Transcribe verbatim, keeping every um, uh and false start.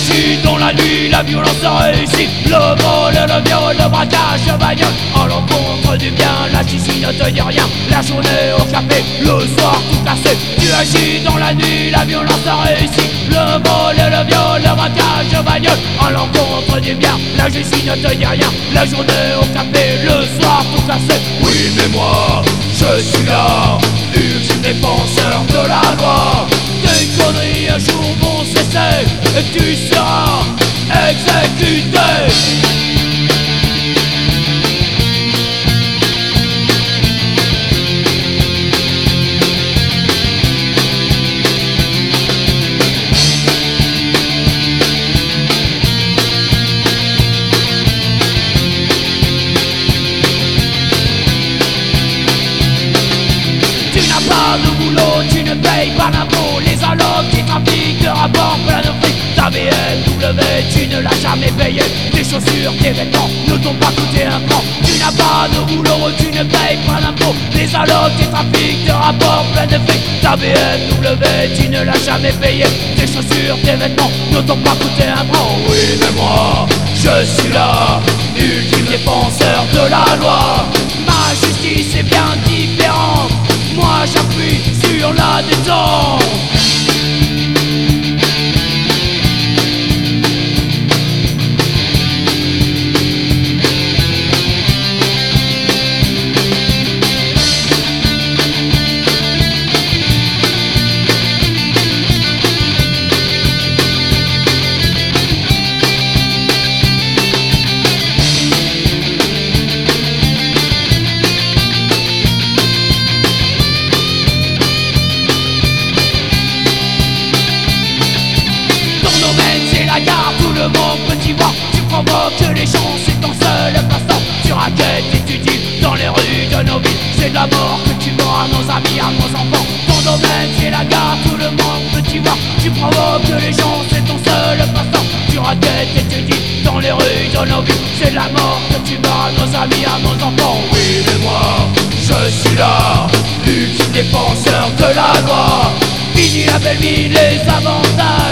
agis dans la nuit, la violence réussit. Le vol, le viol, le braquage, le bagnole. En l'encontre du bien, la chichi ne te dit rien. La journée au café, le soir tout cassé. Tu agis dans la nuit, la violence réussit. Le vol, le viol, le braquage, le bagnole. En l'encontre du bien, la chichi ne te dit rien. La journée au café, le soir tout cassé. Oui mais moi, je suis là, ultime défenseur de la loi. Tes conneries un jour vont cesser et tu seras exécuté. Tu n'as pas de boulot, tu ne payes pas d'impôts. Les allocs qui trafiquent te rapportent plein de fric. Ta B M W, tu ne l'as jamais payé. Tes chaussures, tes vêtements ne t'ont pas coûté un franc. Tu n'as pas de boulot, tu ne payes pas d'impôts. Les allocs qui trafiquent te rapportent plein de fric. Ta B M W, tu ne l'as jamais payé. Tes chaussures, tes vêtements ne t'ont pas coûté un franc. Oui mais moi, je suis là, ultime défenseur de la loi. Ma justice est bien différente. Moi j'appuie sur la détente. Tout le monde peut t'y voir. Tu provoques les gens, c'est ton seul passe-temps. Tu raquettes et tu dis dans les rues de nos villes. C'est de la mort que tu vends à nos amis, à nos enfants. Ton domaine c'est la gare, tout le monde peut t'y voir. Tu provoques les gens, c'est ton seul passe-temps. Tu raquettes et tu dis dans les rues de nos villes. C'est de la mort que tu vends à nos amis, à nos enfants. Oui mais moi, je suis là, ultime défenseur de la loi. Fini la belle vie, les avantages.